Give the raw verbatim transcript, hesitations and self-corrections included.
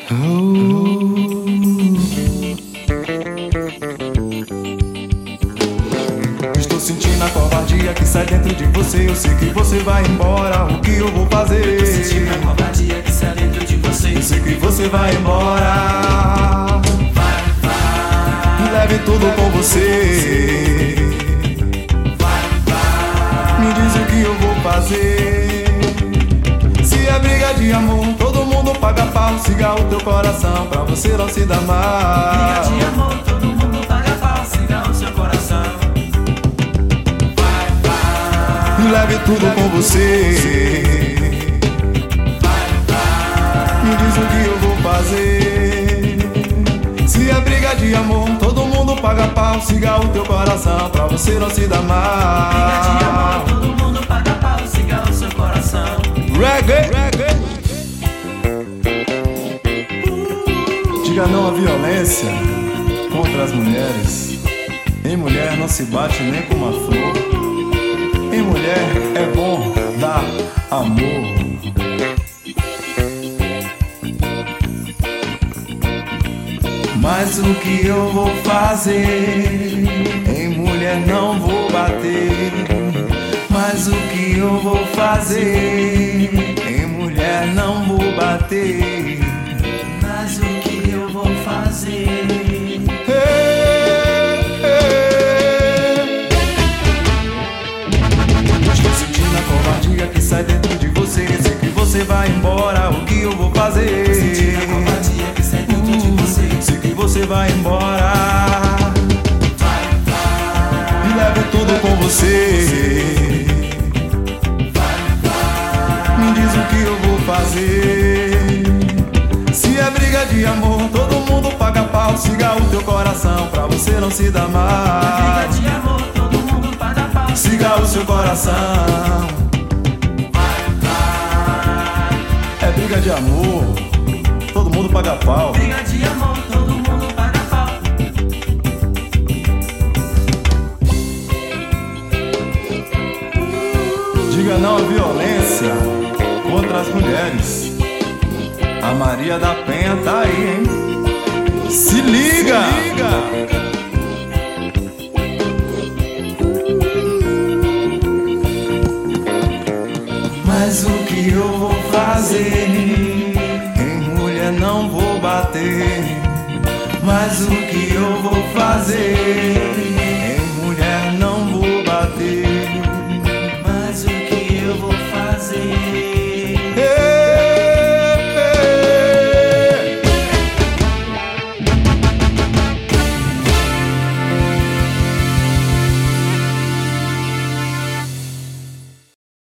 Estou sentindo a covardia que sai dentro de você. Eu sei que você vai embora. O que eu vou fazer? Estou sentindo a covardia que sai dentro de você. Eu sei que você vai embora. Vai, vai. Leve tudo com você. Vai, vai. Me diz o que eu vou fazer. Se é briga de amor, todo mundo paga pau. Siga o teu coração pra você não se dar mal. Briga de amor, todo mundo paga pau. Siga o seu coração. Vai, vai. Leve tudo com você. Vai, vai. Me diz o que eu vou fazer. Se é briga de amor, todo mundo paga pau. Siga o teu coração pra você não se dar mal. Briga de amor, todo mundo paga pau. Siga o seu coração. Reggae, reggae. Diga não à violência contra as mulheres. Em mulher não se bate nem com uma flor. Em mulher é bom dar amor. Mas o que eu vou fazer? Em mulher não vou bater. Mas o que eu vou fazer? Em mulher não vou bater. Mas o que eu vou fazer? Hey, hey. Estou sentindo a covardia que sai dentro de você. Sei que você vai embora. O que eu vou fazer? Sentindo a covardia que sai dentro de você. Sei que você vai embora. Vai, vai. E leve tudo com você. Me diz o que eu vou fazer. Se é briga de amor, todo mundo paga pau. Siga o teu coração pra você não se dar mal. Briga de amor, todo mundo paga pau. Siga o seu coração. Vai, vai. É briga de amor, todo mundo paga pau. Briga de amor, todo mundo paga pau. Diga não à violência contra as mulheres. A Maria da Penha tá aí, hein? Se liga! Se liga! Mas o que eu vou fazer?